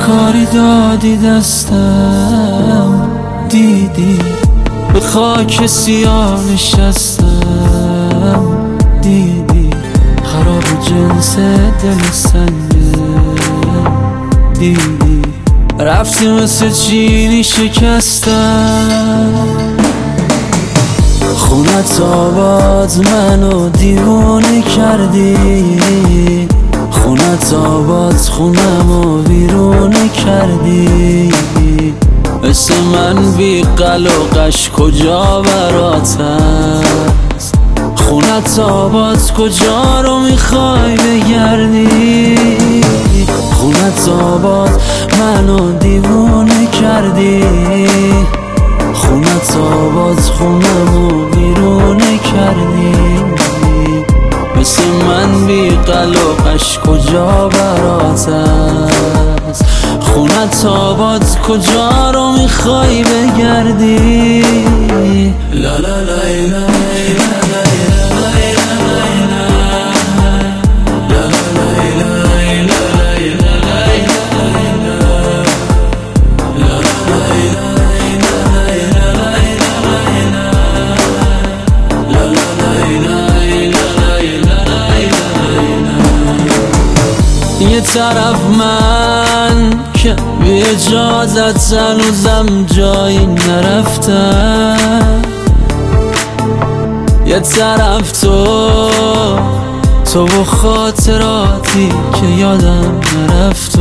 کاری دادی دستم، دیدی به خاک سیاه نشستم، دیدی خراب جنس دل سنگه، دیدی رفتی مثل چینی شکستم. خونت آباد منو دیوونه کردی، خونت آباد خونمو ویرونه کردی. مثل من بی قلقش کجا برات هست، خونت آباد کجا رو میخوای بگردی. خونت آباد منو دیوونه کردی، خونت آباد خونمو ویرونه کردی. مثل من بی قلقش کجا برات هست، خونت آباد کجا رو میخوای بگردی. لا لا لا لا یه طرف من که بی اجازت هنوزم جایی نرفتم، یه طرف تو و خاطراتی که یادم نرفت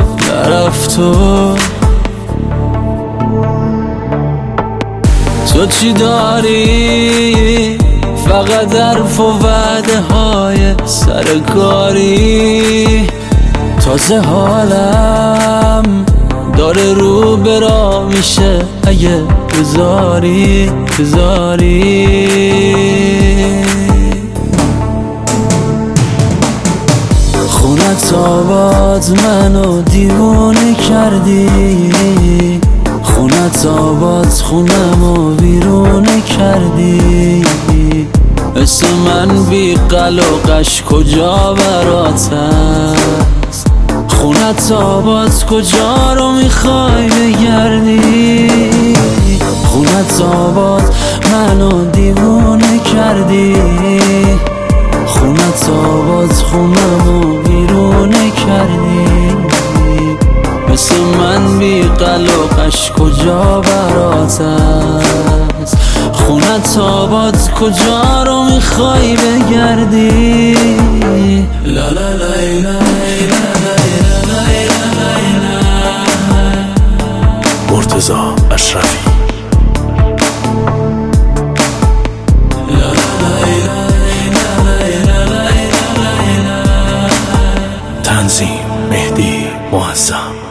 تو چی داری؟ فقط حرف و وعده های سرکاری. تازه حالم داره رو برا میشه اگه بذاری. خونت آباد منو دیوونه کردی، خونت آباد خونمو ویرونه کردی. مثل من بی قلقش کجا برات هست، خونت آباد کجا رو میخوای بگردی. خونت آباد منو دیوونه کردی، خونت آباد خونمو ویرونه کردی. مثل من بی قلقش کجا برات هست، خونت آباد کجا رو میخوای بگردی. لا لا لا لا مرتضی اشرفی. تنظیم مهدی معظم.